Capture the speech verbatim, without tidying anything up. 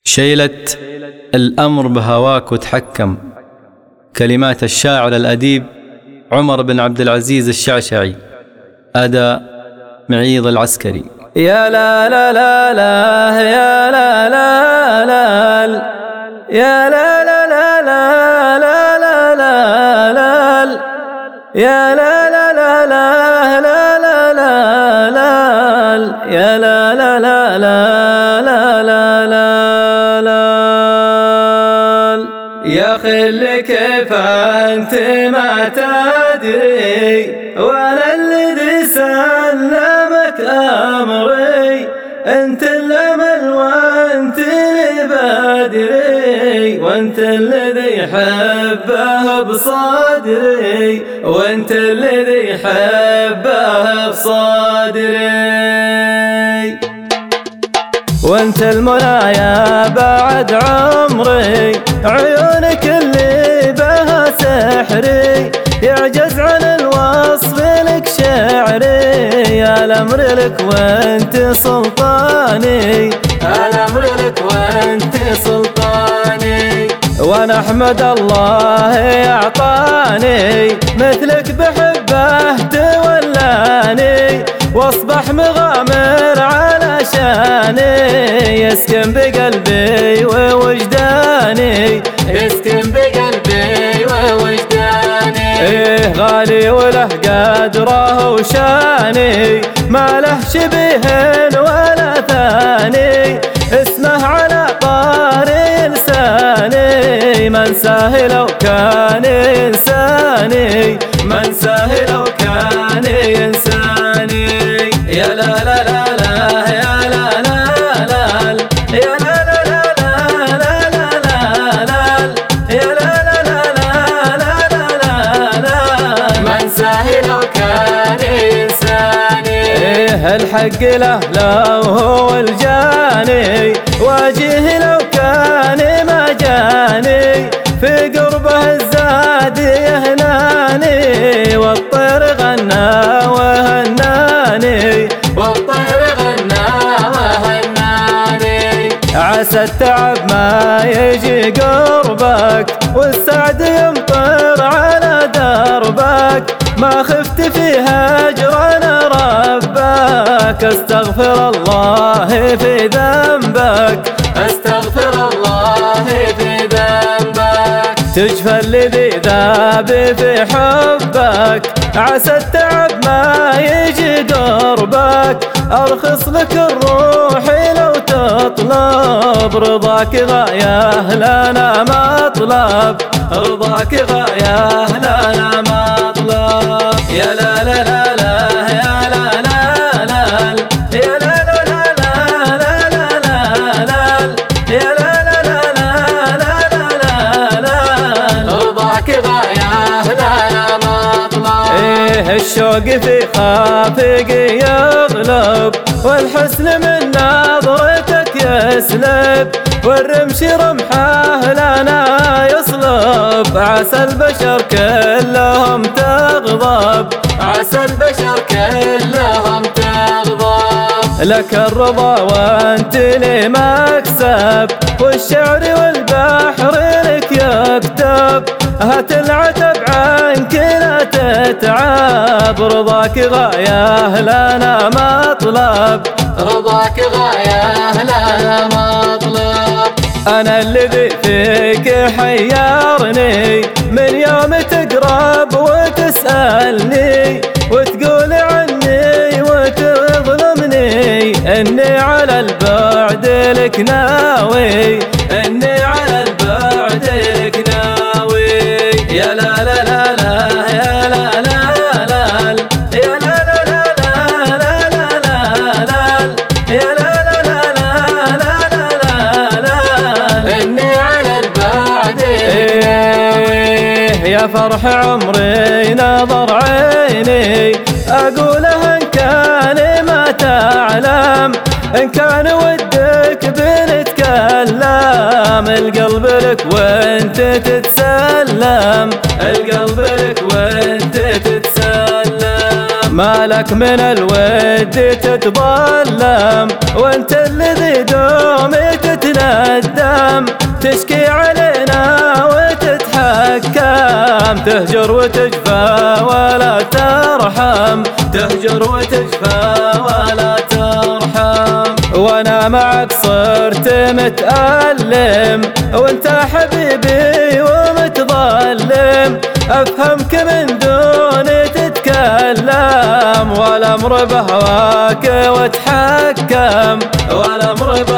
شيلت الأمر بهواك وتحكم. كلمات الشاعر الأديب عمر بن عبد العزيز الشعشعي. أداء معيض العسكري. يا لا لا لا لا يا لا لا لا يا لا لا لا لا لا لا لا لا يا لا لا لا لا لا لا لا لا يا لا لا لا لا لا لا لا يا خل كيف أنت ما تدري ولا الذي سلمك أمري، أنت الأمل وأنت بدري وأنت الذي حبه بصدري وأنت الذي حبه بصدري وأنت المنايا بعد عمري، عيونك اللي بها سحري يعجز عن الوصف لك شعري، يا الأمر لك وأنت سلطاني، الأمر لك وأنت سلطاني، وأنا أحمد الله أعطاني مثلك بحبه تولاني، واصبح مغامر على شاني، يسكن بقلبي ووجداني، يسكن بقلبي ووجداني، إيه غالي وله قدره وشاني، ما له شبيه ولا ثاني، اسمه على طاري لساني، منساه لو كان إنساني، منساه لو كان إنساني. يا لا لا لا لا يا لا لا لا يا لا لا لا لا لا لا لا يا لا لا لا لا لا لا منساه لو كان إنساني. إيه الحق له لو هو الجاني، واجيه لو كان ما جاني، في قربه الزاد يهناني، والطير غنى وهناني، والطير غنى وهناني، عسى التعب ما يجي قربك، والسعد يمطر على دربك، ما خفت في هجرنا ربك، استغفر الله في ذنبك، استغفر الله في ذنبك، تجفى الذي ذاب في حبك، عسى التعب ما يجي قربك، ارخص لك الروح لو تطلب، رضاك غاية لنا مطلب، رضاك غاية لنا مطلب. يا لا لا لا لا يا لا لا لا يا لا لا لا لا لا لا لا يا لا لا لا لا لا لا لا رضاك غاية لنا مطلب. إيه الشوق في خافق يغلب، والحسن من نظرتك يسلب، والرمش رمحه لنا يصلب، عسى البشر كلهم تغضب، عسى البشر كلهم تغضب، لك الرضا وانت لي مكسب، والشعر والبحر لك يكتب، هات العتب عنك لا تتعب، رضاك غاية لنا مطلب، رضاك غاية لنا مطلب. أنا الذي فيك حيرني من يوم تقرب وتسألني، وتقول عني وتظلمني، إني على البعد لك ناوي، إني على البعد لك ناوي. يا لا لا لا لا يا لا لا لا يا لا لا لا لا لا لا لا يا لا لا لا لا لا لا لا إني على البعد ناوي. يا فرح عمري نظر عيني، أقوله إن كان ما تعلم، إن كان ودك بنتكلم، القلب لك وانت تتسلم، القلب لك وانت تتسلم، مالك من الود تتظلم، وانت الذي دوم تتندم، تشكي علينا وتتحكم، تهجر وتجفى ولا ترحم، تهجر وتجفى ولا ترحم. وانا معك صرت متألم، وانت حبيبي ومتظلم، افهمك من دون تتكلم، والامر بهواك واتحكم، والامر